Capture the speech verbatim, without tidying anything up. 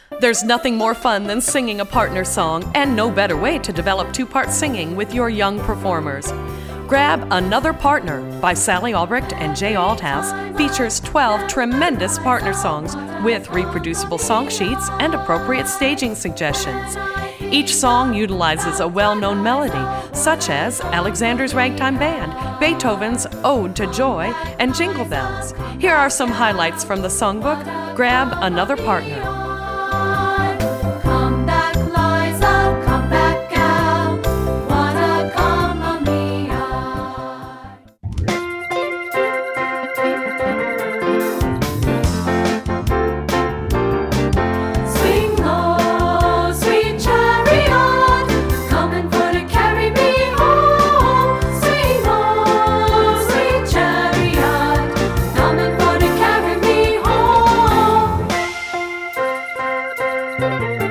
There's nothing more fun than singing a partner song, and no better way to develop two-part singing with your young performers. Grab Another Partner by Sally Albrecht and Jay Aldhouse features twelve tremendous partner songs with reproducible song sheets and appropriate staging suggestions. Each song utilizes a well-known melody, such as Alexander's Ragtime Band, Beethoven's Ode to Joy, and Jingle Bells. Here are some highlights from the songbook. Grab Another Partner. Come back, Liza, come back, gal. Wanna come on me, I. Swing low, sweet chariot, coming for to carry me home. Swing low, sweet chariot, coming for to carry me home.